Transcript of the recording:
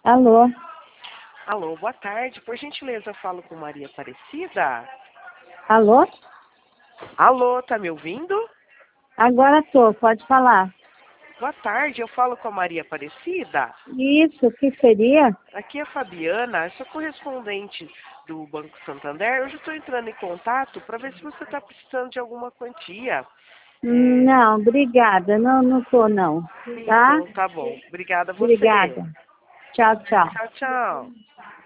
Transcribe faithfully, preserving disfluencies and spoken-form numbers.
Alô? Alô, boa tarde. Por gentileza, eu falo com Maria Aparecida? Alô? Alô, tá me ouvindo? Agora tô, pode falar. Boa tarde, eu falo com a Maria Aparecida? Isso, o que seria? Aqui é a Fabiana, eu sou correspondente do Banco Santander. Eu já estou entrando em contato para ver se você está precisando de alguma quantia. Hum, Não, obrigada. Não, não tô não. Tá? Então, tá bom. Obrigada a você. Obrigada. Tchau, tchau. Tchau, tchau.